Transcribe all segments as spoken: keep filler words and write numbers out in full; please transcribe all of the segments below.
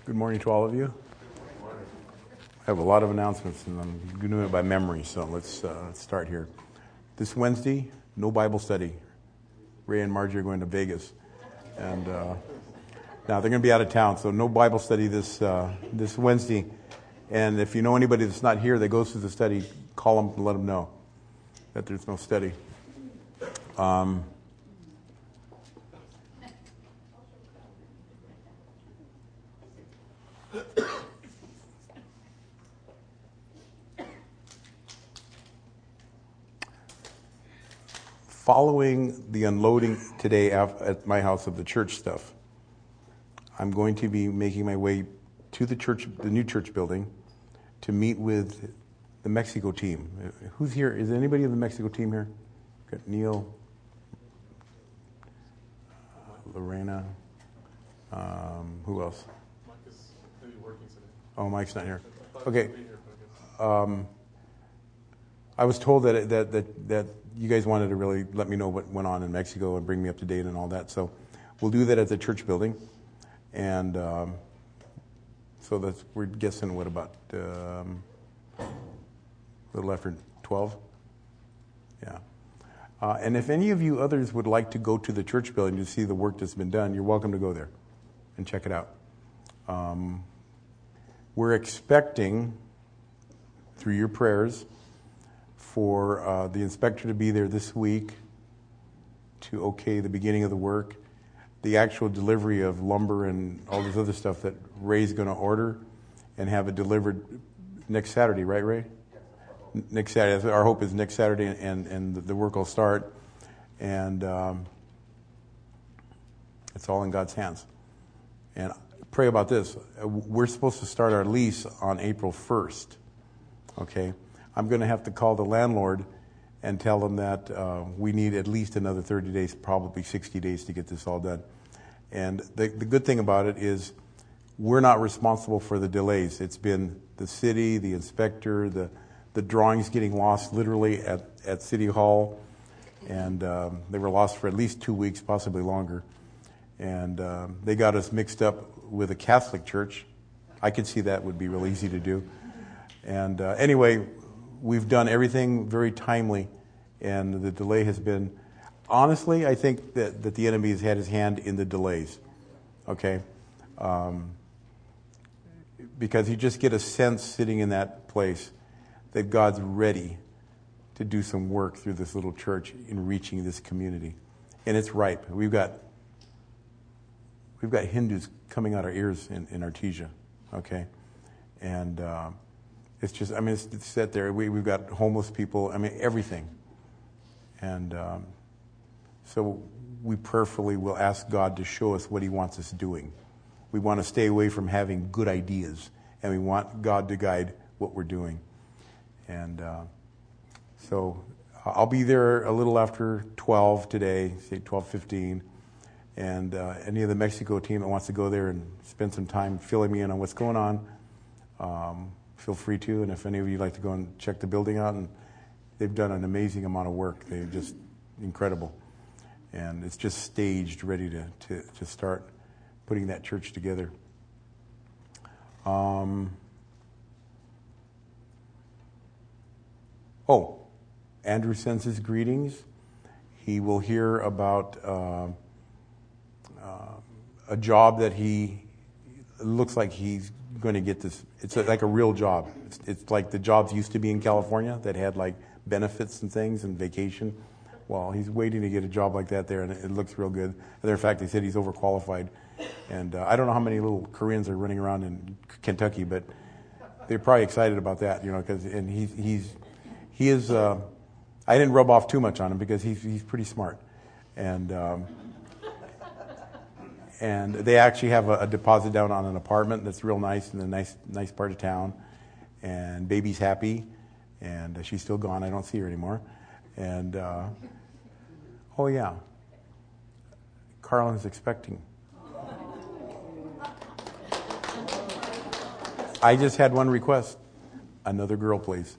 Good morning to all of you. I have a lot of announcements, and I'm going to do it by memory, so let's, uh, let's start here. This Wednesday, no Bible study. Ray and Margie are going to Vegas, and uh, now they're going to be out of town, so no Bible study this uh, this Wednesday. And if you know anybody that's not here that goes to the study, call them and let them know that there's no study. Um, Following the unloading today at my house of the church stuff, I'm going to be making my way to the church, the new church building, to meet with the Mexico team. Who's here? Is anybody in the Mexico team here? Got Neil, Lorena, um, who else? Mike is maybe working today. Oh, Mike's not here. Okay. Um, I was told that that that that you guys wanted to really let me know what went on in Mexico and bring me up to date and all that. So we'll do that at the church building, and um, so that's we're guessing what about um, a little after twelve. Yeah. Uh, and if any of you others would like to go to the church building to see the work that's been done, you're welcome to go there and check it out. Um, we're expecting, through your prayers, for uh, the inspector to be there this week to okay the beginning of the work, the actual delivery of lumber and all this other stuff that Ray's going to order, and have it delivered next Saturday, right, Ray? Next Saturday. Our hope is next Saturday, and, and the work will start. And um, it's all in God's hands. And pray about this. We're supposed to start our lease on April first. Okay? I'm going to have to call the landlord and tell them that uh, we need at least another thirty days, probably sixty days to get this all done. And the, the good thing about it is we're not responsible for the delays. It's been the city, the inspector, the the drawings getting lost literally at, at City Hall. And um, they were lost for at least two weeks, possibly longer. And um, they got us mixed up with a Catholic church. I could see that would be real easy to do. And uh, anyway, we've done everything very timely, and the delay has been, honestly, I think that, that the enemy has had his hand in the delays, okay? Um, because you just get a sense sitting in that place that God's ready to do some work through this little church in reaching this community. And it's ripe. We've got we've got Hindus coming out our ears in, in Artesia, okay? And uh, it's just, I mean, it's, it's set there. We, we've got homeless people, I mean, everything. And um, so we prayerfully will ask God to show us what he wants us doing. We want to stay away from having good ideas, and we want God to guide what we're doing. And uh, so I'll be there a little after twelve today, say twelve fifteen. And uh, any of the Mexico team that wants to go there and spend some time filling me in on what's going on, um, feel free to. And if any of you like to go and check the building out, and they've done an amazing amount of work. They're just incredible. And it's just staged, ready to, to, to start putting that church together. Um, oh, Andrew sends his greetings. He will hear about uh, uh, a job that he it looks like he's going to get this. It's a, like a real job. It's, it's like the jobs used to be in California that had like benefits and things and vacation. Well, he's waiting to get a job like that there, and it, it looks real good. As a matter of fact, they said he's overqualified. And uh, I don't know how many little Koreans are running around in Kentucky, but they're probably excited about that, you know, because and he's he's he is. Uh, I didn't rub off too much on him because he's he's pretty smart, and. Um, And they actually have a, a deposit down on an apartment that's real nice in a nice nice part of town. And baby's happy, and uh, she's still gone. I don't see her anymore. And, uh, oh, yeah, Carlin's expecting. I just had one request. Another girl, please.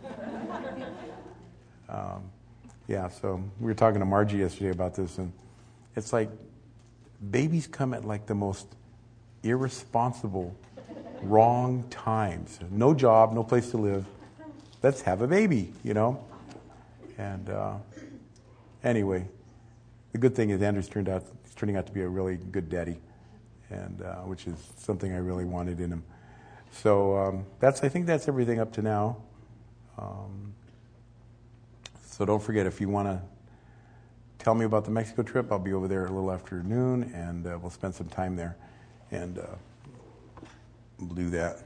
Um, yeah, so we were talking to Margie yesterday about this, and it's like, babies come at like the most irresponsible, wrong times. No job, no place to live. Let's have a baby, you know. And uh, anyway, the good thing is Andrew's turned out, he's turning out to be a really good daddy, and uh, which is something I really wanted in him. So um, that's I think that's everything up to now. Um, so don't forget, if you want to tell me about the Mexico trip, I'll be over there a little after noon, and uh, we'll spend some time there, and uh, we'll do that.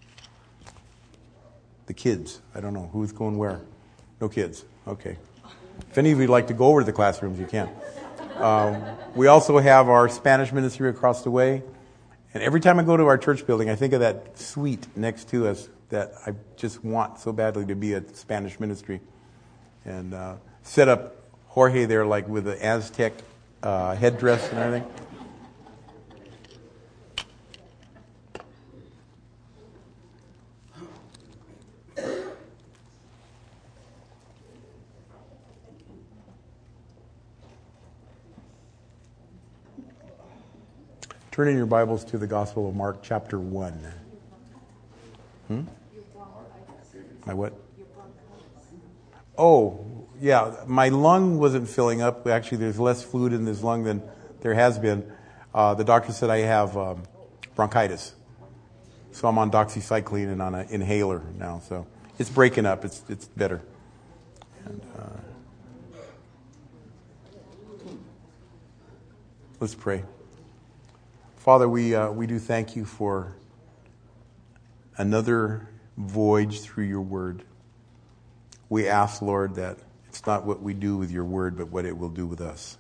The kids, I don't know who's going where. No kids. Okay. If any of you would like to go over to the classrooms, you can. Um, we also have our Spanish ministry across the way. And every time I go to our church building, I think of that suite next to us that I just want so badly to be a Spanish ministry. And uh, set up Jorge there like with the Aztec uh, headdress and everything. Turn in your Bibles to the Gospel of Mark, chapter one. Hmm? My what? Oh, yeah. My lung wasn't filling up. Actually, there's less fluid in this lung than there has been. Uh, the doctor said I have um, bronchitis. So I'm on doxycycline and on an inhaler now. So it's breaking up. It's it's better. And, uh, let's pray. Father, we uh, we do thank you for another voyage through your word. We ask, Lord, that it's not what we do with your word, but what it will do with us.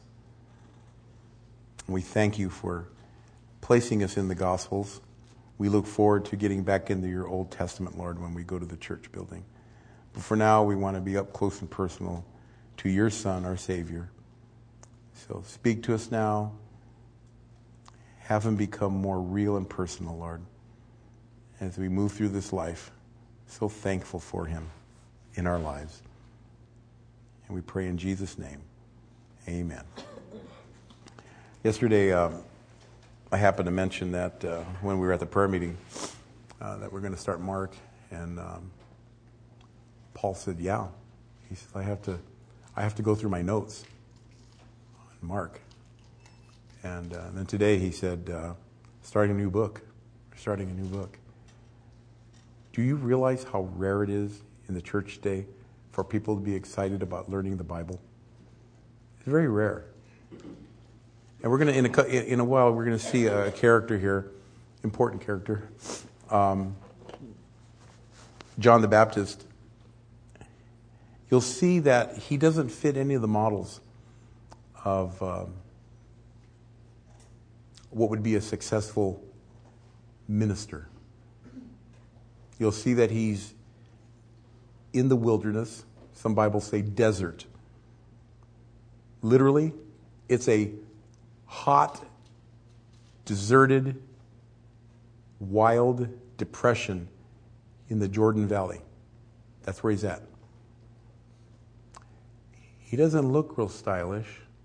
We thank you for placing us in the Gospels. We look forward to getting back into your Old Testament, Lord, when we go to the church building. But for now, we want to be up close and personal to your Son, our Savior. So speak to us now. Have him become more real and personal, Lord, as we move through this life. So thankful for him in our lives. And we pray in Jesus' name. Amen. Yesterday, uh, I happened to mention that uh, when we were at the prayer meeting, uh, that we're going to start Mark. And um, Paul said, yeah. He said, I have to, I have to go through my notes on Mark. And uh, then today he said, uh, starting a new book. Starting a new book. Do you realize how rare it is in the church today for people to be excited about learning the Bible? It's very rare. And we're going to, in a, in a while, we're going to see a character here, important character, um, John the Baptist. You'll see that he doesn't fit any of the models of um, what would be a successful minister. You'll see that he's in the wilderness. Some Bibles say desert. Literally, it's a hot, deserted, wild depression in the Jordan Valley. That's where he's at. He doesn't look real stylish.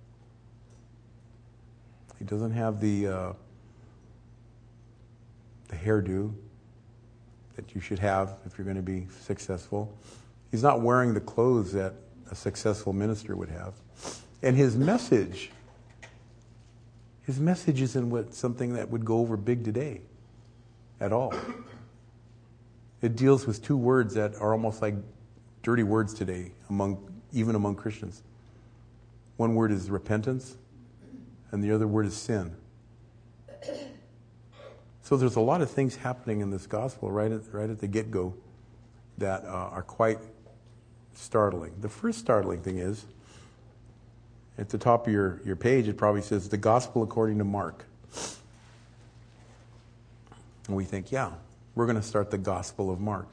He doesn't have the uh, the hairdo that you should have if you're going to be successful. He's not wearing the clothes that a successful minister would have. And his message, his message isn't what something that would go over big today at all. It deals with two words that are almost like dirty words today, among even among Christians. One word is repentance, and the other word is sin. So there's a lot of things happening in this gospel right at, right at the get-go that uh, are quite startling. The first startling thing is, at the top of your, your page, it probably says, the gospel according to Mark. And we think, yeah, we're going to start the gospel of Mark.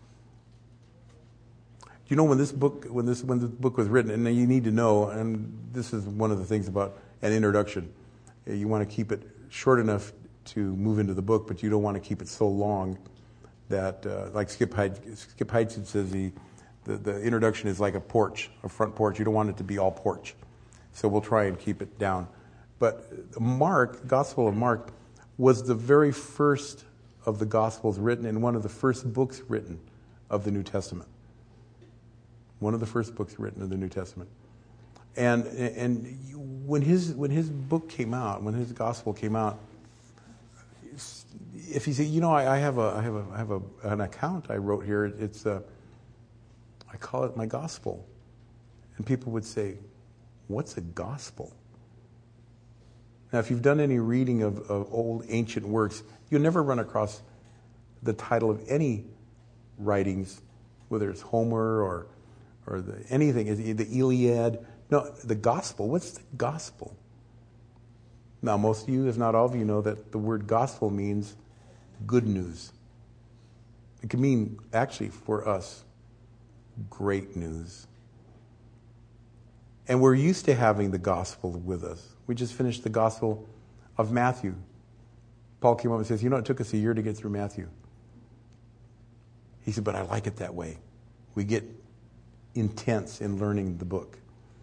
You know, when this book, when this when the book was written, and you need to know, and this is one of the things about an introduction, you want to keep it short enough to move into the book, but you don't want to keep it so long that, uh, like Skip Heights, Skip Heights says, the, the the introduction is like a porch, a front porch. You don't want it to be all porch, so we'll try and keep it down. But Mark, the Gospel of Mark, was the very first of the Gospels written and one of the first books written of the New Testament. One of the first books written of the New Testament. And and when his when his book came out, when his Gospel came out, if you say, you know, I, I have a I have a I have a, an account I wrote here. It's a, I call it my Gospel, and people would say, "What's a gospel?" Now, if you've done any reading of, of old ancient works, you'll never run across the title of any writings, whether it's Homer or or the, anything, the Iliad. No, the gospel. What's the gospel? Now, most of you, if not all of you, know that the word gospel means good news. It can mean, actually, for us, great news. And we're used to having the gospel with us. We just finished the gospel of Matthew. Paul came up and says, you know, it took us a year to get through Matthew. He said, but I like it that way. We get intense in learning the book.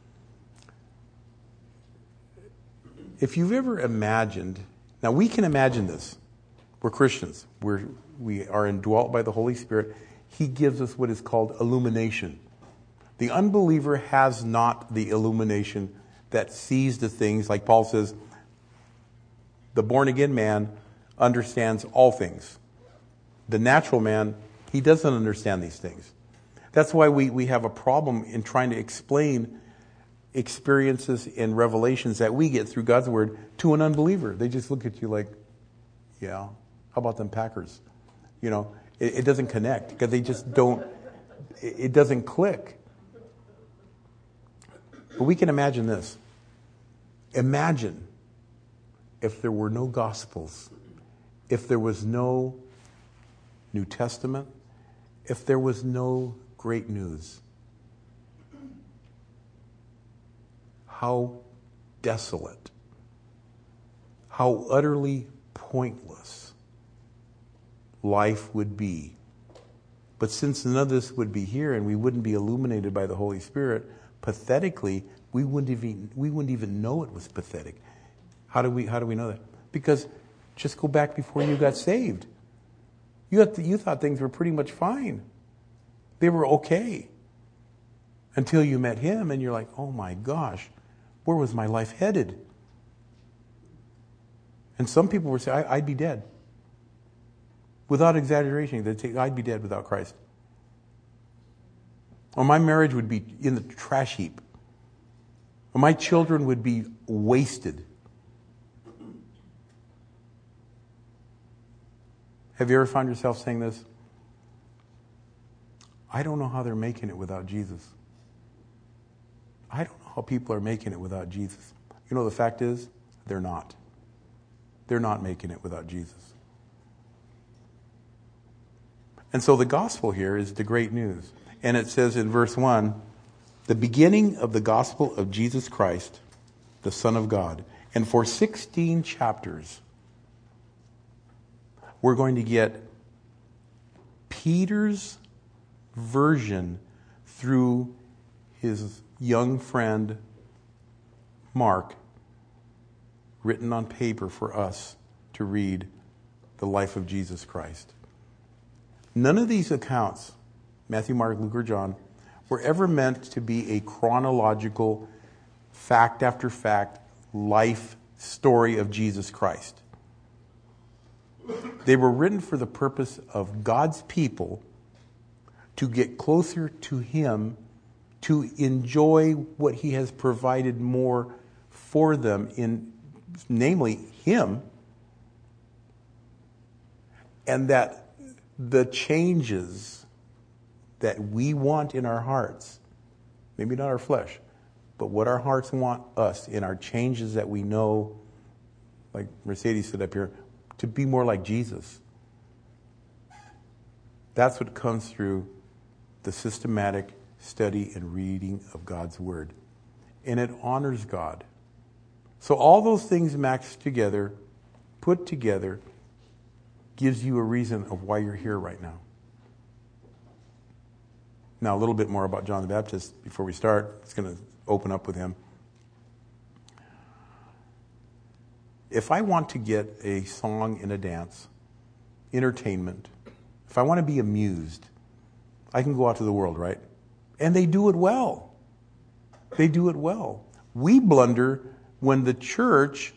If you've ever imagined, now we can imagine this. We're Christians. We're, we are indwelt by the Holy Spirit. He gives us what is called illumination. The unbeliever has not the illumination that sees the things, like Paul says, the born-again man understands all things. The natural man, he doesn't understand these things. That's why we, we have a problem in trying to explain experiences and revelations that we get through God's Word to an unbeliever. They just look at you like, yeah, how about them Packers? You know, it, it doesn't connect because they just don't, it, it doesn't click. But we can imagine this. Imagine if there were no Gospels, if there was no New Testament, if there was no great news. How desolate, how utterly pointless life would be. But since none of this would be here and we wouldn't be illuminated by the Holy Spirit, pathetically, we wouldn't even we wouldn't even know it was pathetic. How do we how do we know that? Because just go back before you got saved. You had to, you thought things were pretty much fine. They were okay. Until you met him and you're like, oh my gosh, where was my life headed? And some people would say, I, I'd be dead. Without exaggeration, they'd say, I'd be dead without Christ. Or my marriage would be in the trash heap. Or my children would be wasted. Have you ever found yourself saying this? I don't know how they're making it without Jesus. I don't know how people are making it without Jesus. You know, the fact is, they're not. They're not making it without Jesus. And so the gospel here is the great news. And it says in verse one, the beginning of the gospel of Jesus Christ, the Son of God. And for sixteen chapters, we're going to get Peter's version through his young friend Mark, written on paper for us to read the life of Jesus Christ. None of these accounts, Matthew, Mark, Luke, or John, were ever meant to be a chronological, fact after fact, life story of Jesus Christ. They were written for the purpose of God's people to get closer to Him, to enjoy what He has provided more for them, in, namely Him, and that the changes that we want in our hearts, maybe not our flesh, but what our hearts want us in our changes that we know, like Mercedes said up here, to be more like Jesus. That's what comes through the systematic study and reading of God's Word. And it honors God. So all those things maxed together, put together, gives you a reason of why you're here right now. Now, a little bit more about John the Baptist before we start. It's going to open up with him. If I want to get a song and a dance, entertainment, if I want to be amused, I can go out to the world, right? And they do it well. They do it well. We blunder when the church,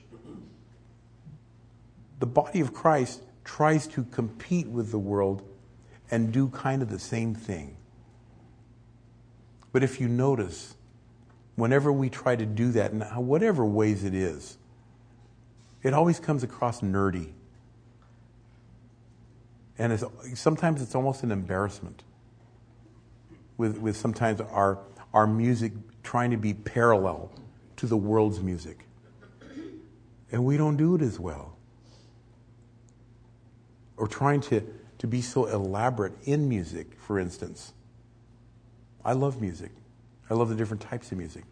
the body of Christ, tries to compete with the world and do kind of the same thing. But if you notice, whenever we try to do that, in whatever ways it is, it always comes across nerdy. And it's, sometimes it's almost an embarrassment with, with sometimes our, our music trying to be parallel to the world's music. And we don't do it as well. Or trying to, to be so elaborate in music, for instance. I love music. I love the different types of music.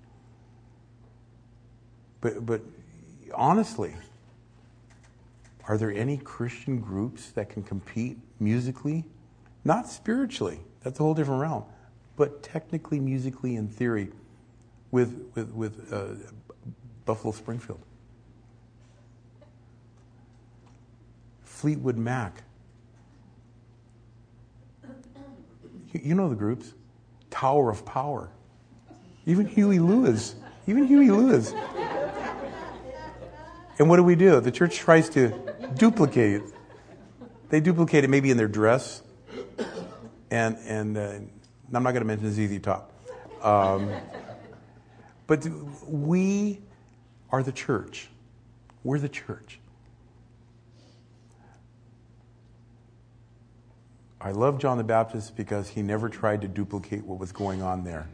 But but honestly, are there any Christian groups that can compete musically? Not spiritually. That's a whole different realm. But technically, musically, in theory, with with, with uh, Buffalo Springfield. Fleetwood Mac. You, you know the groups. Tower of Power. Even Huey Lewis. Even Huey Lewis. And what do we do? The church tries to duplicate it. They duplicate it maybe in their dress. And and uh, I'm not going to mention Z Z Top. Um, but we are the church. We're the church. I love John the Baptist because he never tried to duplicate what was going on there.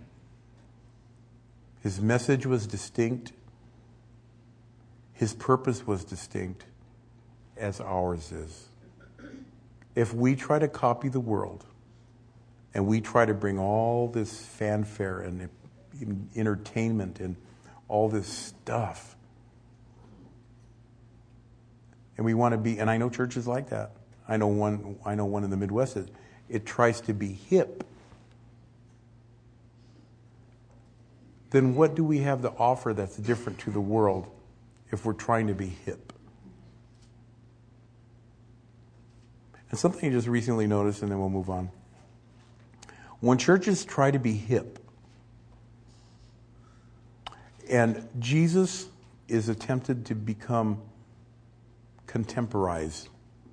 His message was distinct. His purpose was distinct, as ours is. If we try to copy the world, and we try to bring all this fanfare and entertainment and all this stuff, and we want to be, and I know churches like that. I know one. I know one in the Midwest. It, it tries to be hip. Then what do we have to offer that's different to the world if we're trying to be hip? And something I just recently noticed, and then we'll move on. When churches try to be hip, and Jesus is attempted to become contemporized,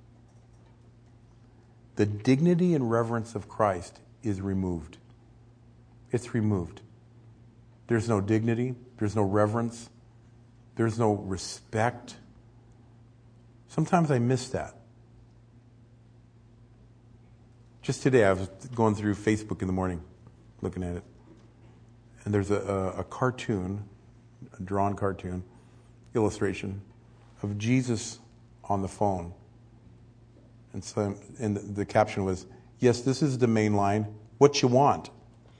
the dignity and reverence of Christ is removed. It's removed. There's no dignity. There's no reverence. There's no respect. Sometimes I miss that. Just today, I was going through Facebook in the morning, looking at it. And there's a, a, a cartoon, a drawn cartoon, illustration of Jesus on the phone. And so, and the, the caption was, "Yes, this is the main line. What you want?"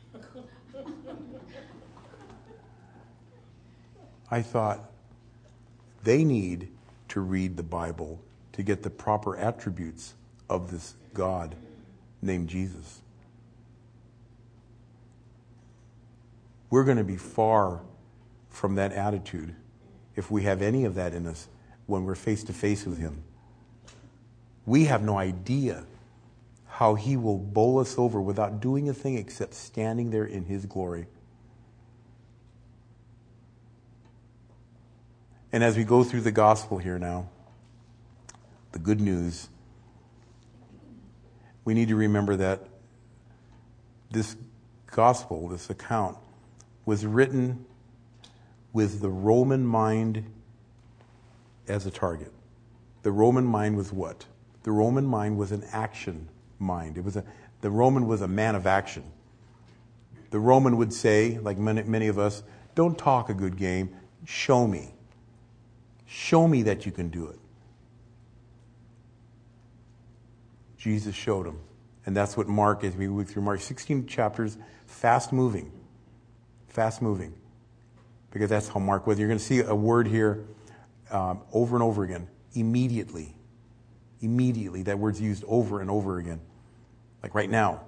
I thought, they need to read the Bible to get the proper attributes of this God named Jesus. We're going to be far from that attitude if we have any of that in us when we're face to face with Him. We have no idea how He will bowl us over without doing a thing except standing there in His glory. And as we go through the gospel here now, the good news, we need to remember that this gospel, this account, was written with the Roman mind as a target. The Roman mind was what? The Roman mind was an action mind. It was a, the Roman was a man of action. The Roman would say, like many, many of us, don't talk a good game, show me. Show me that you can do it. Jesus showed him. And that's what Mark, as we move through Mark, sixteen chapters, fast moving. Fast moving. Because that's how Mark was. You're going to see a word here um, over and over again. Immediately. Immediately. That word's used over and over again. Like right now.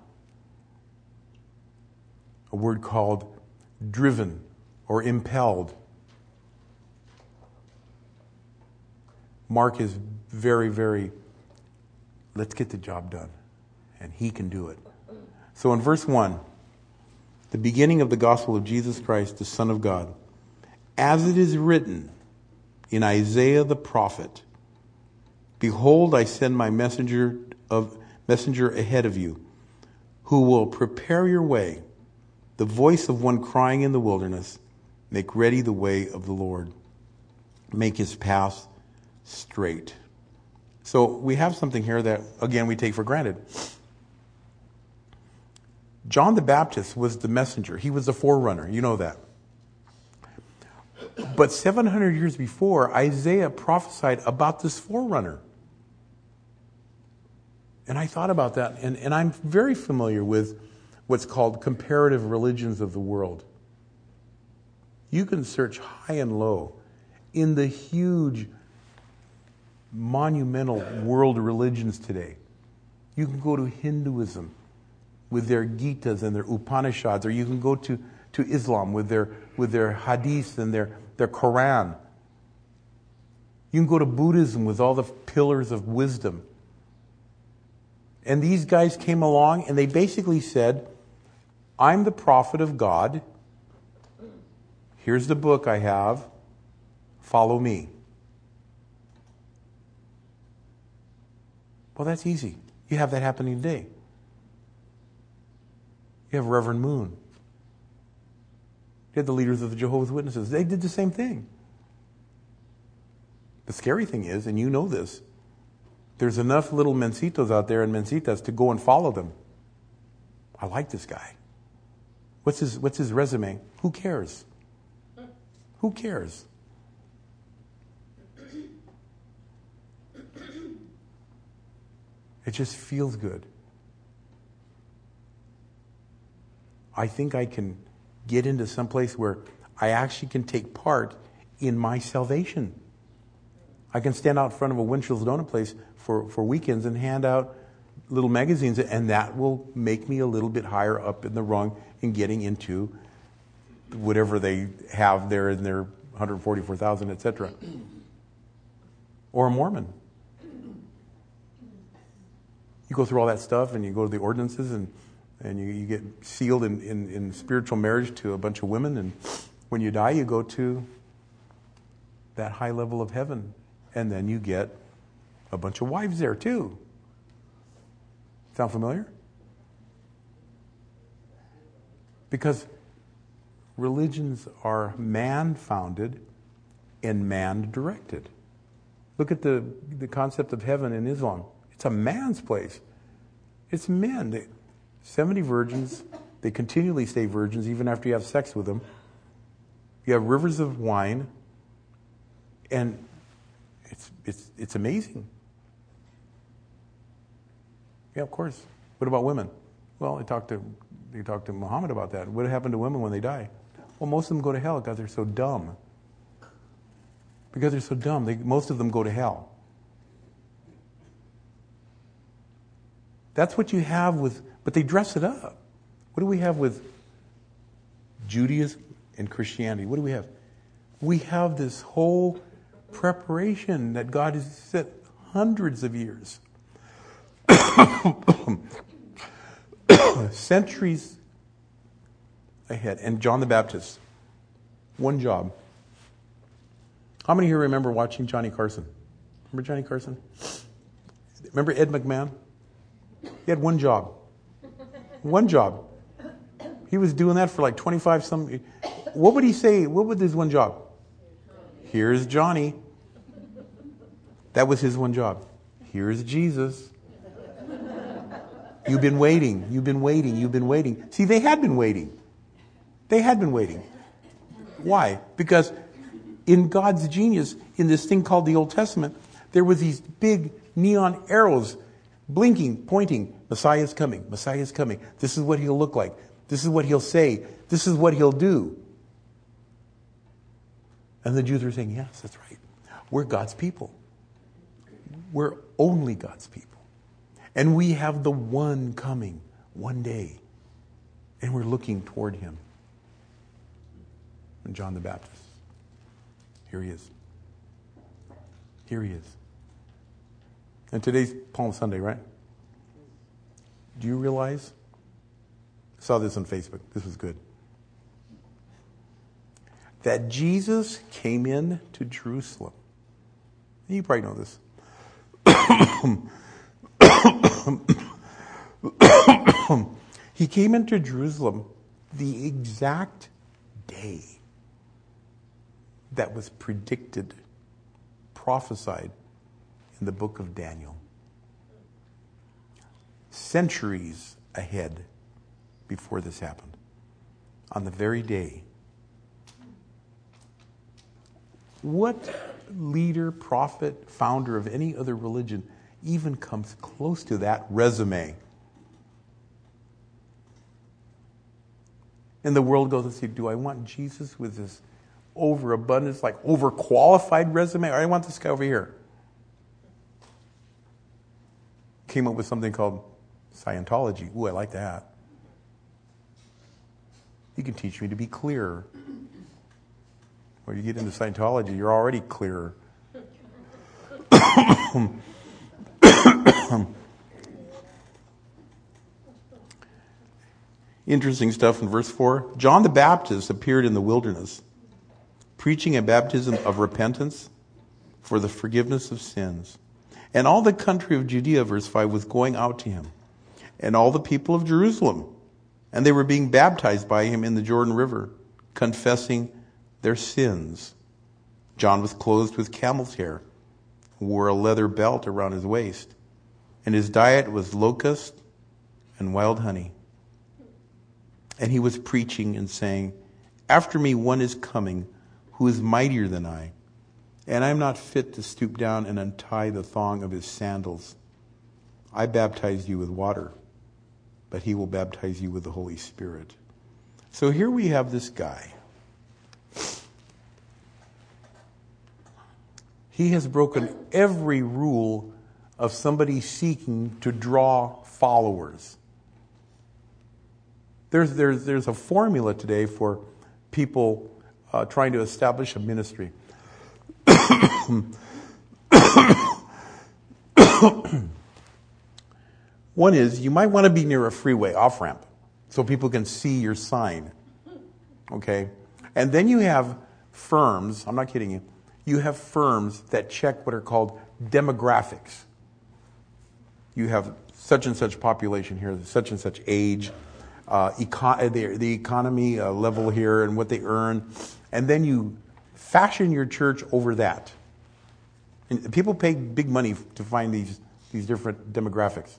A word called driven or impelled. Mark is very, very, let's get the job done. And he can do it. So in verse one, the beginning of the gospel of Jesus Christ, the Son of God, as it is written in Isaiah the prophet, behold, I send my messenger of messenger ahead of you, who will prepare your way, the voice of one crying in the wilderness, make ready the way of the Lord, make his path straight. So we have something here that, again, we take for granted. John the Baptist was the messenger. He was the forerunner. You know that. But seven hundred years before, Isaiah prophesied about this forerunner. And I thought about that, and, and I'm very familiar with what's called comparative religions of the world. You can search high and low in the huge, monumental world religions today. You can go to Hinduism with their Gitas and their Upanishads, or you can go to, to Islam with their with their Hadiths and their, their Quran. You can go to Buddhism with all the pillars of wisdom. And these guys came along and they basically said, I'm the prophet of God. Here's the book I have. Follow me. Well, that's easy. You have that happening today. You have Reverend Moon. You had the leaders of the Jehovah's Witnesses. They did the same thing. The scary thing is, and you know this, there's enough little mencitos out there and mencitas to go and follow them. I like this guy. What's his, what's his resume? Who cares? Who cares? It just feels good. I think I can get into some place where I actually can take part in my salvation. I can stand out in front of a Winchell's Donut place for, for weekends and hand out little magazines, and that will make me a little bit higher up in the rung in getting into whatever they have there in their one hundred forty-four thousand, et cetera. Or a Mormon. You go through all that stuff and you go to the ordinances and, and you, you get sealed in, in, in spiritual marriage to a bunch of women, and when you die you go to that high level of heaven, and then you get a bunch of wives there too. Sound familiar? Because religions are man-founded and man-directed. Look at the, the concept of heaven in Islam. It's a man's place. It's men. They, seventy virgins. They continually stay virgins even after you have sex with them. You have rivers of wine. And it's it's it's amazing. Yeah, of course. What about women? Well, they talked to they talked to Muhammad about that. What happened to women when they die? Well, most of them go to hell because they're so dumb. Because they're so dumb, they, most of them go to hell. That's what you have with, but they dress it up. What do we have with Judaism and Christianity? What do we have? We have this whole preparation that God has set hundreds of years, centuries ahead. And John the Baptist, one job. How many here remember watching Johnny Carson? Remember Johnny Carson? Remember Ed McMahon? He had one job. One job. He was doing that for like twenty-five some. What would he say? What would his one job? Here's Johnny. That was his one job. Here's Jesus. You've been waiting. You've been waiting. You've been waiting. See, they had been waiting. They had been waiting. Why? Because in God's genius, in this thing called the Old Testament, there were these big neon arrows blinking, pointing. Messiah's coming. Messiah's coming. This is what he'll look like. This is what he'll say. This is what he'll do. And the Jews were saying, yes, that's right. We're God's people. We're only God's people. And we have the one coming one day. And we're looking toward him. And John the Baptist. Here he is. Here he is. And today's Palm Sunday, right? Do you realize? I saw this on Facebook. This was good. That Jesus came in to Jerusalem. You probably know this. He came into Jerusalem the exact day that was predicted, prophesied in the book of Daniel. Centuries ahead before this happened. On the very day. What leader, prophet, founder of any other religion even comes close to that resume? And the world goes and says, do I want Jesus with this overabundance, like overqualified resume, or I want this guy over here? Came up with something called Scientology. Ooh, I like that. You can teach me to be clearer. When you get into Scientology, you're already clearer. Interesting stuff in verse four. John the Baptist appeared in the wilderness, preaching a baptism of repentance for the forgiveness of sins. And all the country of Judea, verse five, was going out to him, and all the people of Jerusalem. And they were being baptized by him in the Jordan River, confessing their sins. John was clothed with camel's hair, wore a leather belt around his waist, and his diet was locust and wild honey. And he was preaching and saying, after me one is coming who is mightier than I, and I am not fit to stoop down and untie the thong of his sandals. I baptize you with water, but he will baptize you with the Holy Spirit. So here we have this guy. He has broken every rule of somebody seeking to draw followers. There's, there's, there's a formula today for people uh, trying to establish a ministry. One is, you might want to be near a freeway, off-ramp, so people can see your sign. Okay? And then you have firms, I'm not kidding you, you have firms that check what are called demographics. You have such and such population here, such and such age, uh, econ- the, the economy uh, level here and what they earn. And then you fashion your church over that. And people pay big money to find these, these different demographics.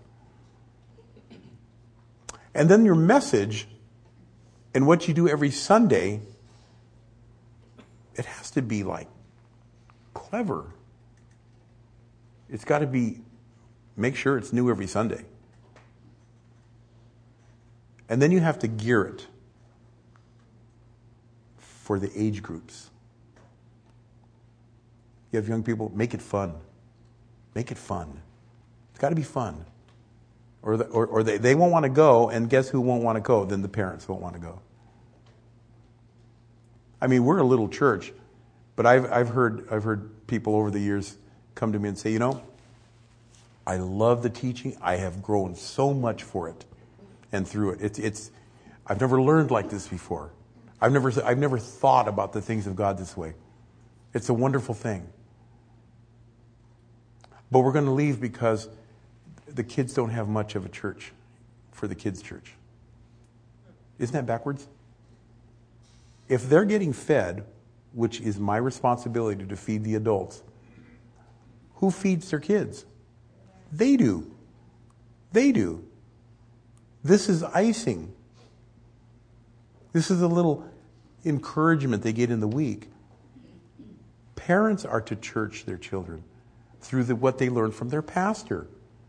And then your message and what you do every Sunday, it has to be like clever. It's got to be, make sure it's new every Sunday. And then you have to gear it for the age groups. You have young people, make it fun. Make it fun. It's got to be fun. Or, the, or, or they, they won't want to go, and guess who won't want to go? Then the parents won't want to go. I mean, we're a little church, but I've, I've heard I've heard people over the years come to me and say, you know, I love the teaching. I have grown so much for it and through it. It's it's I've never learned like this before. I've never I've never thought about the things of God this way. It's a wonderful thing. But we're going to leave because the kids don't have much of a church for the kids' church. Isn't that backwards? If they're getting fed, which is my responsibility to feed the adults, who feeds their kids? They do. They do. This is icing. This is a little encouragement they get in the week. Parents are to church their children through the, what they learn from their pastor.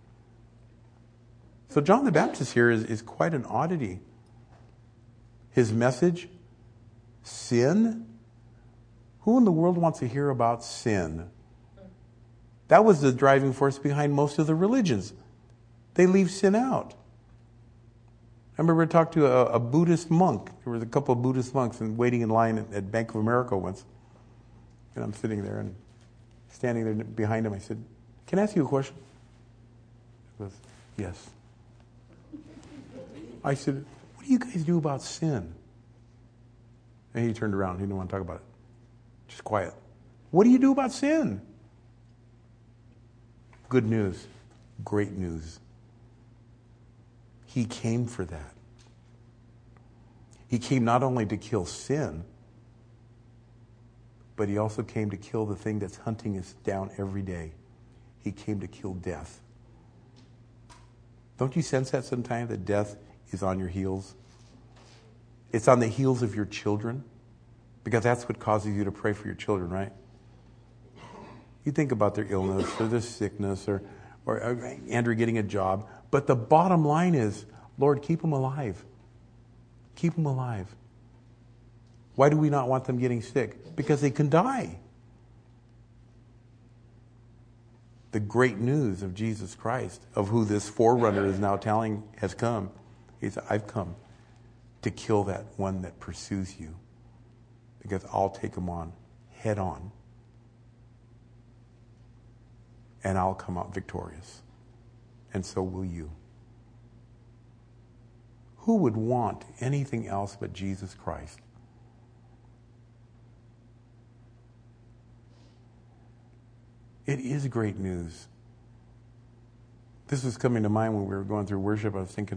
So John the Baptist here is, is quite an oddity. His message, sin. Who in the world wants to hear about sin? That was the driving force behind most of the religions. They leave sin out. I remember I talked to a, a Buddhist monk. There was a couple of Buddhist monks and waiting in line at, at Bank of America once. And I'm sitting there and standing there behind him. I said, can I ask you a question? goes, yes. I said, what do you guys do about sin? And he turned around. He didn't want to talk about it. Just quiet. What do you do about sin? Good news. Great news. He came for that. He came not only to kill sin, but he also came to kill the thing that's hunting us down every day. He came to kill death. Don't you sense that sometimes, that death is on your heels? It's on the heels of your children, because that's what causes you to pray for your children, right? You think about their illness or their sickness or, or, or Andrew getting a job, but the bottom line is, Lord, keep them alive. Keep them alive. Why do we not want them getting sick? Because they can die. The great news of Jesus Christ, of who this forerunner is now telling has come, is I've come to kill that one that pursues you, because I'll take him on head on, and I'll come out victorious, and so will you. Who would want anything else but Jesus Christ? It is great news. This was coming to mind when we were going through worship. I was thinking,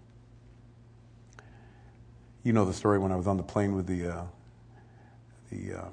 you know the story when I was on the plane with the, uh, the uh,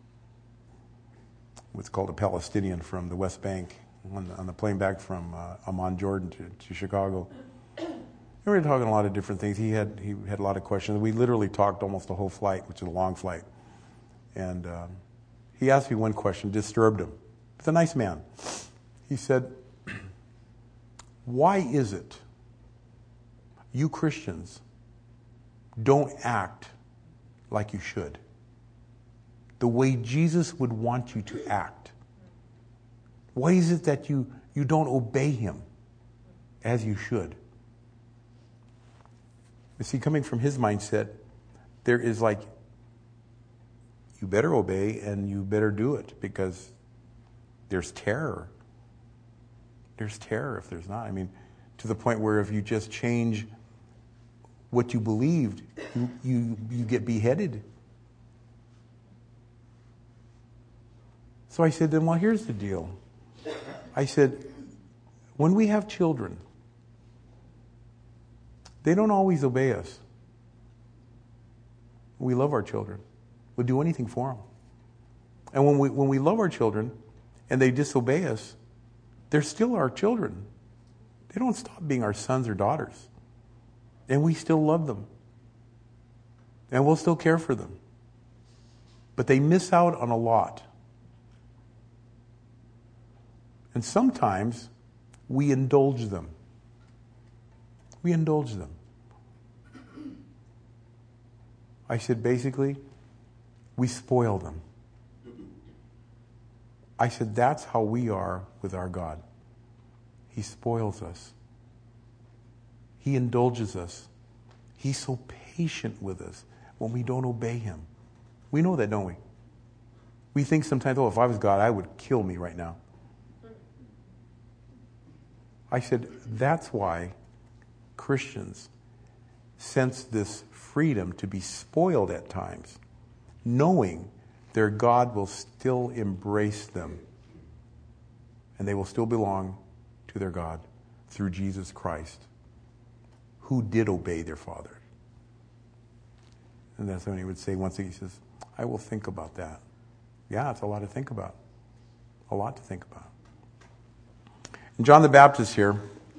what's called a Palestinian from the West Bank, on the, on the plane back from uh, Amman, Jordan to, to Chicago. And we were talking a lot of different things. He had he had a lot of questions. We literally talked almost the whole flight, which is a long flight. And um, he asked me one question, disturbed him. He's a nice man. He said, why is it you Christians don't act like you should? The way Jesus would want you to act. Why is it that you, you don't obey him as you should? You see, coming from his mindset, there is like, you better obey and you better do it, because there's terror. There's terror if there's not. I mean, to the point where if you just change what you believed, you, you, you get beheaded. So I said, then, well, here's the deal. I said, when we have children, they don't always obey us. We love our children. We'll do anything for them. And when we when we love our children and they disobey us, they're still our children. They don't stop being our sons or daughters. And we still love them. And we'll still care for them. But they miss out on a lot. And sometimes we indulge them. We indulge them. I said, basically, we spoil them. I said, that's how we are with our God. He spoils us. He indulges us. He's so patient with us when we don't obey him. We know that, don't we? We think sometimes, oh, if I was God, I would kill me right now. I said, that's why Christians sense this freedom to be spoiled at times, knowing their God will still embrace them and they will still belong to their God through Jesus Christ, who did obey their father. And that's when he would say once again, he says, I will think about that. Yeah, it's a lot to think about. A lot to think about. And John the Baptist here,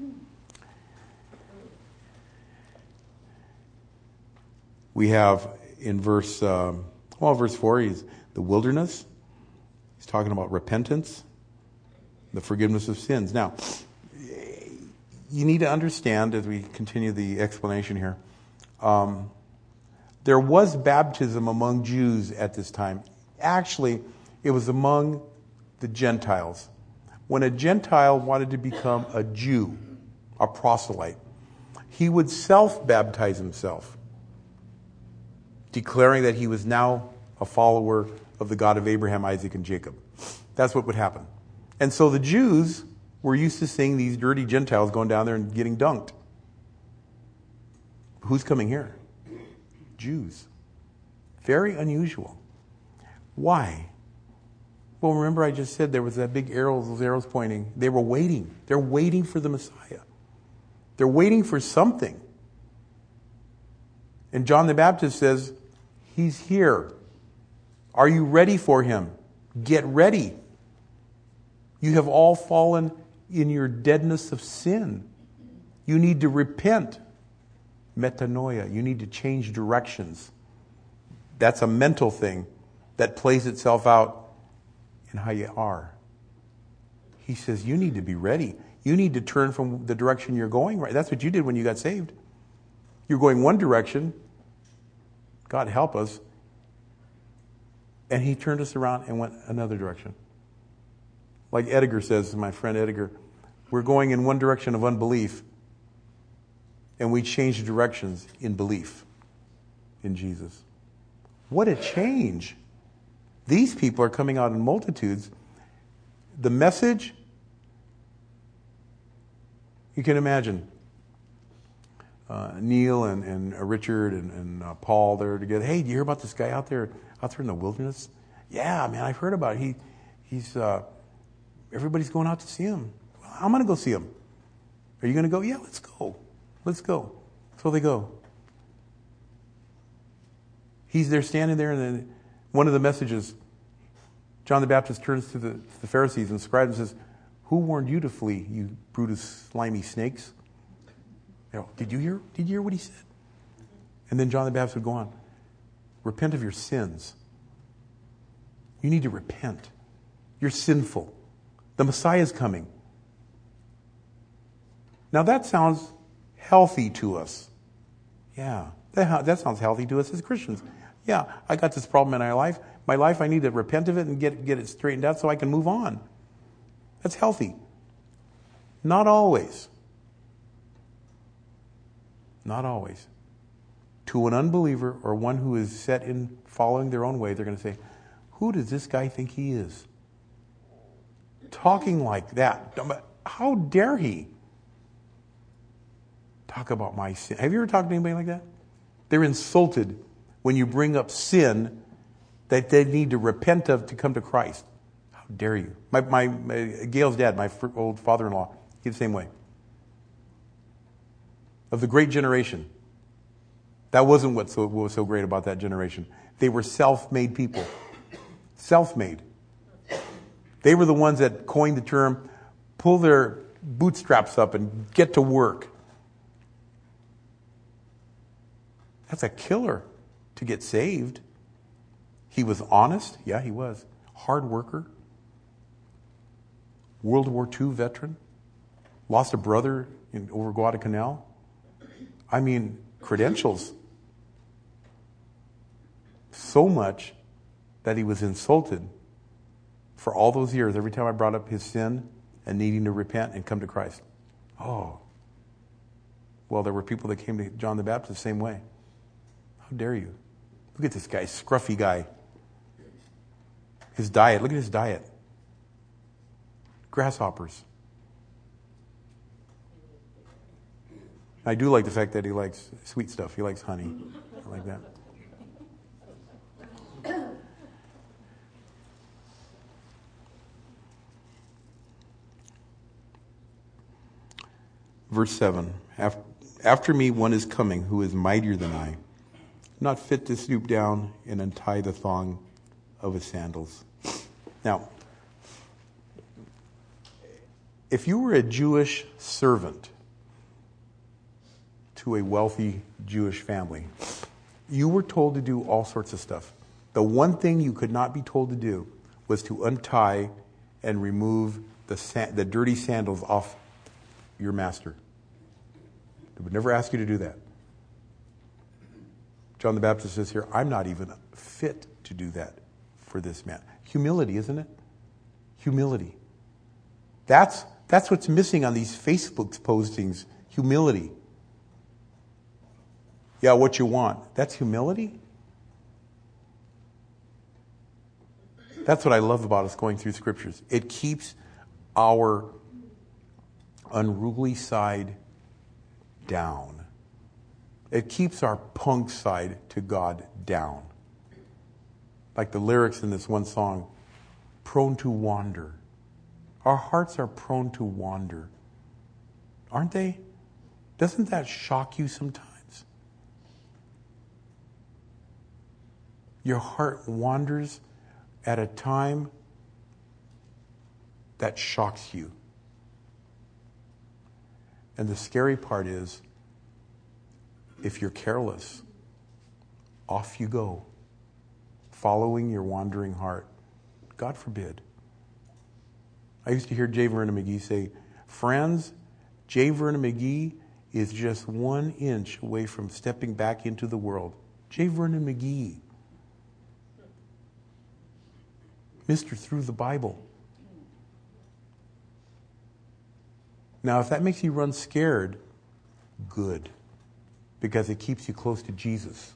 we have in verse, um, well, verse four, he's the wilderness. He's talking about repentance, the forgiveness of sins. Now, you need to understand, as we continue the explanation here, um, there was baptism among Jews at this time. Actually, it was among the Gentiles. When a Gentile wanted to become a Jew, a proselyte, he would self-baptize himself, declaring that he was now a follower of the God of Abraham, Isaac, and Jacob. That's what would happen. And so the Jews We're used to seeing these dirty Gentiles going down there and getting dunked. Who's coming here? Jews. Very unusual. Why? Well, remember I just said there was that big arrow, those arrows pointing. They were waiting. They're waiting for the Messiah. They're waiting for something. And John the Baptist says, he's here. Are you ready for him? Get ready. You have all fallen in your deadness of sin. You need to repent. Metanoia. You need to change directions. That's a mental thing that plays itself out in how you are. He says, you need to be ready. You need to turn from the direction you're going. Right? That's what you did when you got saved. You're going one direction. God help us. And he turned us around and went another direction. Like Edgar says, my friend Edgar, we're going in one direction of unbelief, and we changed directions in belief in Jesus. What a change. These people are coming out in multitudes. The message, you can imagine. Uh, Neil and, and uh, Richard and, and uh, Paul, they're together. Hey, do you hear about this guy out there, out there in the wilderness? Yeah, man, I've heard about it. He, he's, uh, everybody's going out to see him. Well, I'm going to go see him. Are you going to go? Yeah, let's go. Let's go. So they go. He's there standing there, and then one of the messages, John the Baptist turns to the, to the Pharisees and scribes and says, who warned you to flee, you Brutus, slimy snakes? You know, did you hear? Did you hear what he said? And then John the Baptist would go on. Repent of your sins. You need to repent. You're sinful. The Messiah is coming. Now that sounds healthy to us. Yeah, that, that sounds healthy to us as Christians. Yeah, I got this problem in my life. My life, I need to repent of it and get, get it straightened out so I can move on. That's healthy. Not always. Not always. To an unbeliever or one who is set in following their own way, they're going to say, who does this guy think he is? Talking like that. How dare he? Talk about my sin. Have you ever talked to anybody like that? They're insulted when you bring up sin that they need to repent of to come to Christ. How dare you? My, my, my Gail's dad, my old father-in-law, he's the same way. Of the great generation. That wasn't what, so, what was so great about that generation. They were self-made people. Self-made. They were the ones that coined the term, pull their bootstraps up and get to work. That's a killer to get saved. He was honest. Yeah, he was. Hard worker. World War Two veteran. Lost a brother in, over Guadalcanal. I mean, credentials. So much that he was insulted for all those years, every time I brought up his sin and needing to repent and come to Christ. Oh. Well, there were people that came to John the Baptist the same way. How dare you? Look at this guy, scruffy guy. His diet, look at his diet. Grasshoppers. I do like the fact that he likes sweet stuff. He likes honey. I like that. Verse seven. After me one is coming who is mightier than I, not fit to stoop down and untie the thong of his sandals. Now, if you were a Jewish servant to a wealthy Jewish family, you were told to do all sorts of stuff. The one thing you could not be told to do was to untie and remove the sa- the dirty sandals off your master. They would never ask you to do that. John the Baptist says here, I'm not even fit to do that for this man. Humility, isn't it? Humility. That's that's what's missing on these Facebook postings. Humility. Yeah, what you want. That's humility? That's what I love about us going through scriptures. It keeps our unruly side down. It keeps our punk side to God down. Like the lyrics in this one song, prone to wander. Our hearts are prone to wander. Aren't they? Doesn't that shock you sometimes? Your heart wanders at a time that shocks you. And the scary part is, if you're careless, off you go, following your wandering heart. God forbid. I used to hear J. Vernon McGee say, friends, J. Vernon McGee is just one inch away from stepping back into the world. J. Vernon McGee. Mister Through the Bible. Now, if that makes you run scared, good. Because it keeps you close to Jesus.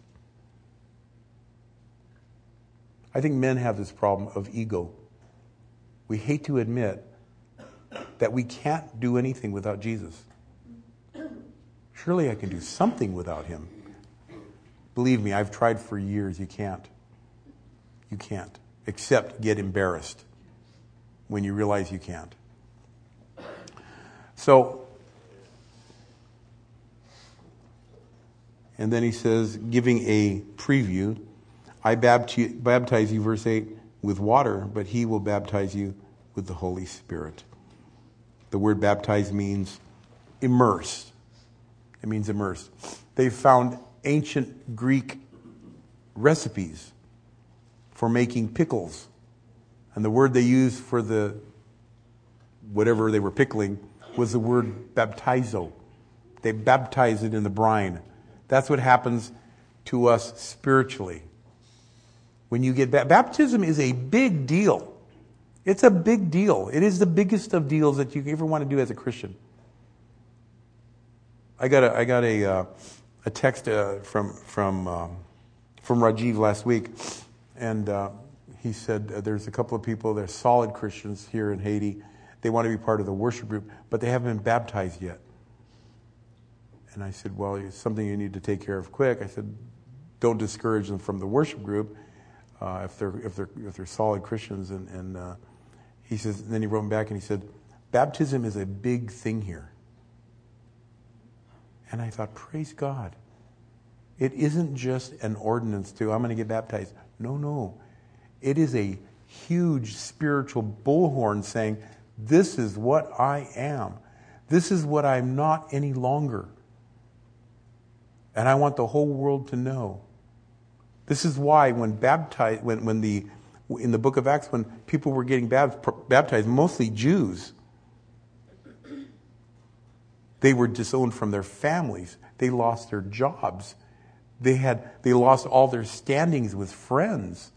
I think men have this problem of ego. We hate to admit that we can't do anything without Jesus. Surely I can do something without him. Believe me, I've tried for years. You can't. You can't. Except get embarrassed when you realize you can't. So, and then he says, giving a preview, I baptize you, verse eight, with water, but he will baptize you with the Holy Spirit. The word baptize means immersed. It means immersed. They found ancient Greek recipes for making pickles. And the word they used for the whatever they were pickling was the word baptizo. They baptize it in the brine. That's what happens to us spiritually. When you get ba- baptism is a big deal. It's a big deal. It is the biggest of deals that you ever want to do as a Christian. I got a I got a uh, a text uh, from from um, from Rajiv last week, and uh, he said uh, there's a couple of people, they're solid Christians here in Haiti. They want to be part of the worship group, but they haven't been baptized yet. And I said, well, it's something you need to take care of quick. I said, don't discourage them from the worship group uh, if they're if they're if they're solid Christians. And, and uh, he says, and then he wrote me back and he said, baptism is a big thing here. And I thought, praise God. It isn't just an ordinance to, I'm going to get baptized. No, no. It is a huge spiritual bullhorn saying, this is what I am. This is what I'm not any longer. And I want the whole world to know. This is why when baptized, when, when the, in the book of Acts, when people were getting baptized, mostly Jews, they were disowned from their families. They lost their jobs. They had, they lost all their standings with friends.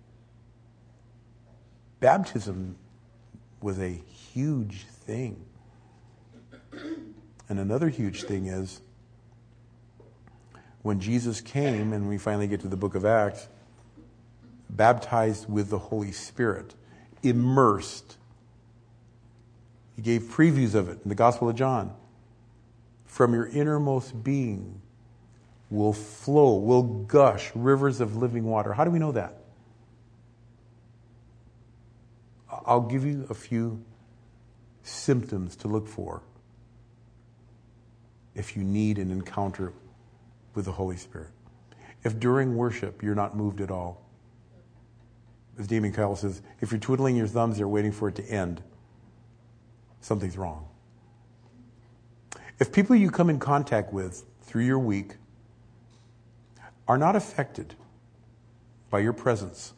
Baptism was a huge thing. And another huge thing is, when Jesus came, and we finally get to the book of Acts, baptized with the Holy Spirit, immersed. He gave previews of it in the Gospel of John. From your innermost being will flow, will gush rivers of living water. How do we know that? I'll give you a few symptoms to look for if you need an encounter with the Holy Spirit. If during worship you're not moved at all, as Damien Kyle says, if you're twiddling your thumbs, you're waiting for it to end, something's wrong. If people you come in contact with through your week are not affected by your presence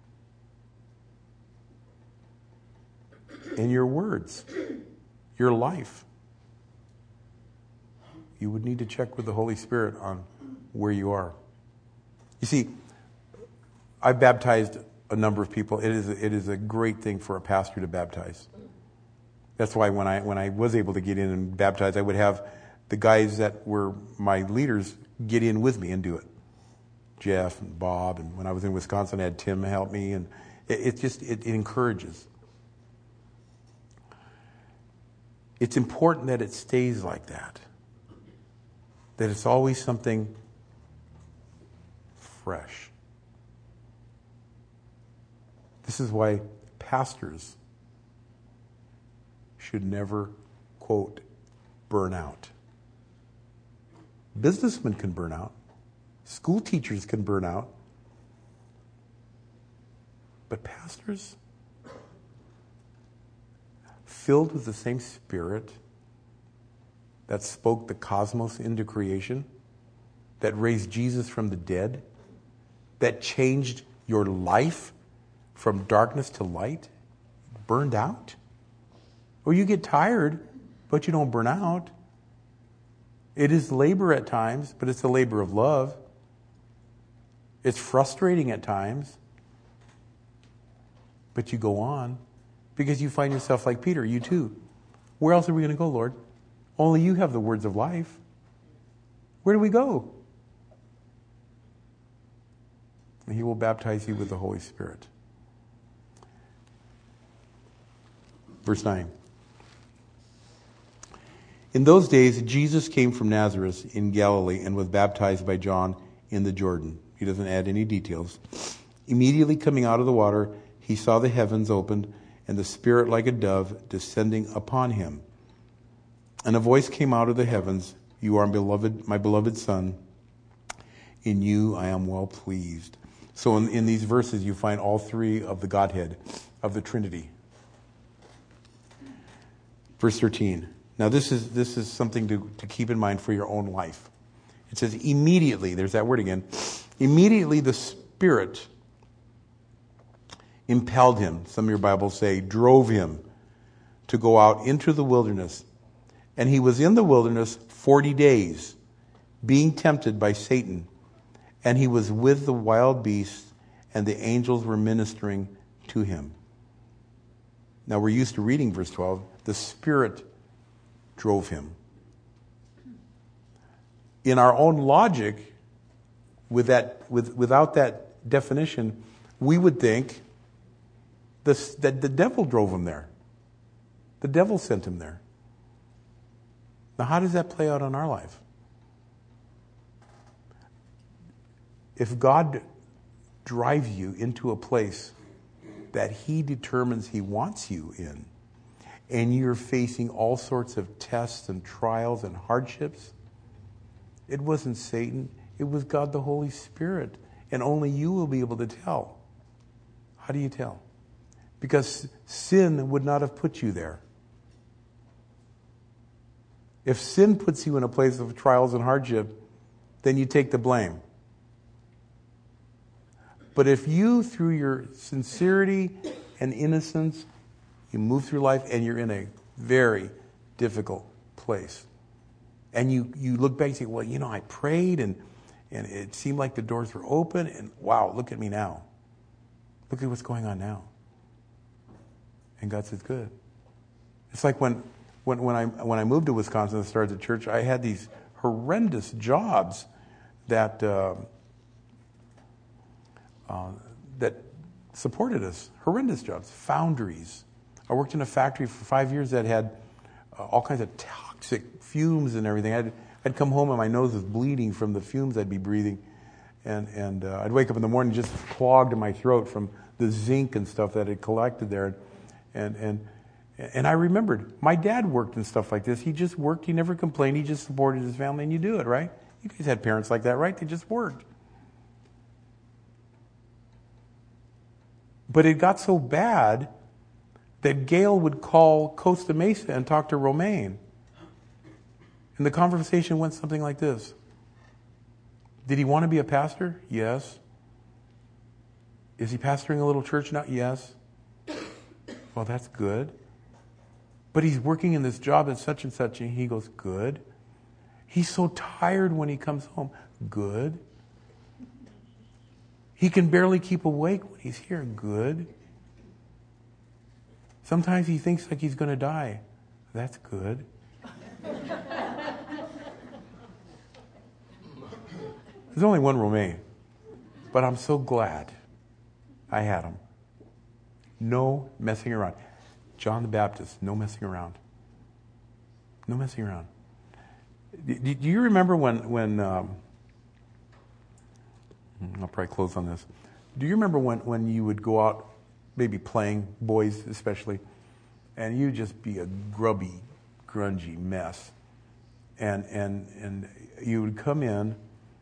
in your words, your life, you would need to check with the Holy Spirit on where you are. You see, I've baptized a number of people. It is a, it is a great thing for a pastor to baptize. That's why when I when I was able to get in and baptize, I would have the guys that were my leaders get in with me and do it. Jeff and Bob, and when I was in Wisconsin, I had Tim help me, and it, it just it, it encourages. It's important that it stays like that. That it's always something fresh. This is why pastors should never, quote, burn out. Businessmen can burn out. School teachers can burn out. But pastors, filled with the same Spirit that spoke the cosmos into creation, that raised Jesus from the dead, that changed your life from darkness to light, burned out? Or you get tired, but you don't burn out. It is labor at times, but it's a labor of love. It's frustrating at times, but you go on because you find yourself like Peter, you too. Where else are we going to go, Lord? Only you have the words of life. Where do we go? And he will baptize you with the Holy Spirit. Verse nine. In those days, Jesus came from Nazareth in Galilee and was baptized by John in the Jordan. He doesn't add any details. Immediately coming out of the water, he saw the heavens opened and the Spirit like a dove descending upon him. And a voice came out of the heavens, "You are beloved, my beloved Son. In you I am well pleased." So in, in these verses, you find all three of the Godhead, of the Trinity. Verse thirteen. Now this is this is something to, to keep in mind for your own life. It says immediately, there's that word again. Immediately the Spirit impelled him, some of your Bibles say drove him, to go out into the wilderness. And he was in the wilderness forty days, being tempted by Satan. And he was with the wild beasts, and the angels were ministering to him. Now we're used to reading verse twelve. The Spirit drove him. In our own logic, with that, with, without that definition, we would think this, that the devil drove him there. The devil sent him there. Now, how does that play out on our life? If God drives you into a place that he determines he wants you in, and you're facing all sorts of tests and trials and hardships, it wasn't Satan, it was God the Holy Spirit. And only you will be able to tell. How do you tell? Because sin would not have put you there. If sin puts you in a place of trials and hardship, then you take the blame. But if you, through your sincerity and innocence, you move through life and you're in a very difficult place, and you, you look back and say, well, you know, I prayed and, and it seemed like the doors were open, and wow, look at me now. Look at what's going on now. And God says, good. It's like when when, when I when I moved to Wisconsin and started the church, I had these horrendous jobs that uh, uh, that supported us. Horrendous jobs, foundries. I worked in a factory for five years that had uh, all kinds of toxic fumes and everything. I'd, I'd come home and my nose was bleeding from the fumes I'd be breathing. And, and uh, I'd wake up in the morning just clogged in my throat from the zinc and stuff that had collected there. And, and, and I remembered, my dad worked in stuff like this. He just worked. He never complained. He just supported his family. And you do it, right? You guys had parents like that, right? They just worked. But it got so bad that Gail would call Costa Mesa and talk to Romaine. And the conversation went something like this. Did he want to be a pastor? Yes. Is he pastoring a little church now? Yes. Well, that's good. But he's working in this job at such and such, and he goes, good. He's so tired when he comes home. Good. He can barely keep awake when he's here. Good. Sometimes he thinks like he's going to die. That's good. There's only one Romaine, but I'm so glad I had him. No messing around. John the Baptist, no messing around. No messing around. Do, do you remember when, when um, I'll probably close on this. Do you remember when, when you would go out, maybe playing, boys especially, and you'd just be a grubby, grungy mess. And, and, and you would come in,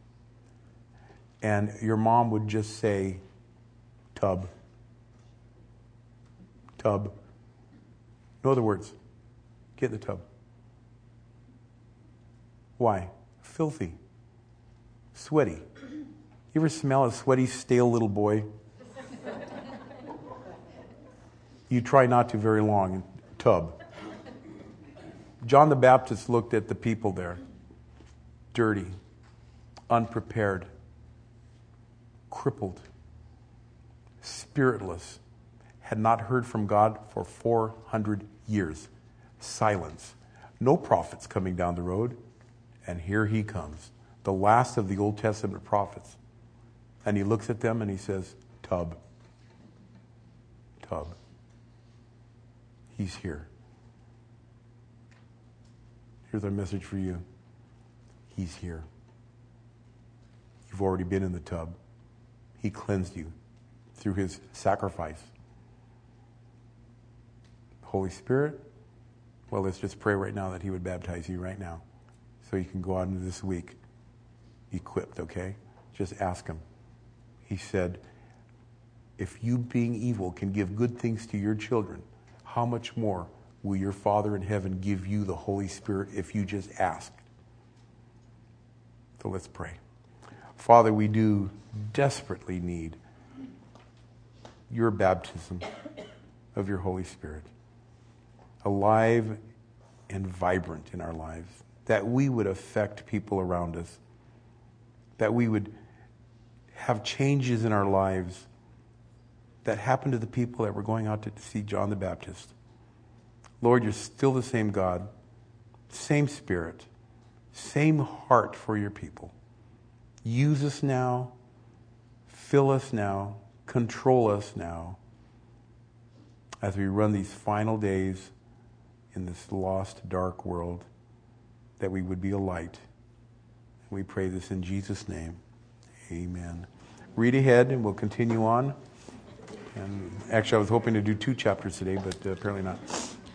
and your mom would just say, tub. Tub. No other words. Get in the tub. Why? Filthy. Sweaty. You ever smell a sweaty, stale little boy? You try not to very long. Tub. John the Baptist looked at the people there. Dirty. Unprepared. Crippled. Spiritless. Had not heard from God for four hundred years. Silence. No prophets coming down the road. And here he comes. The last of the Old Testament prophets. And he looks at them and he says, tub. Tub. He's here. Here's our message for you. He's here. You've already been in the tub. He cleansed you through his sacrifice. Holy Spirit, well, let's just pray right now that he would baptize you right now so you can go out into this week equipped, okay? Just ask him. He said, if you being evil can give good things to your children, how much more will your Father in heaven give you the Holy Spirit if you just ask? So let's pray. Father, we do desperately need your baptism of your Holy Spirit, alive and vibrant in our lives, that we would affect people around us, that we would have changes in our lives that happened to the people that were going out to see John the Baptist. Lord, you're still the same God, same Spirit, same heart for your people. Use us now, fill us now, control us now as we run these final days in this lost, dark world, that we would be a light. We pray this in Jesus' name. Amen. Read ahead and we'll continue on. And actually, I was hoping to do two chapters today, but uh, apparently not.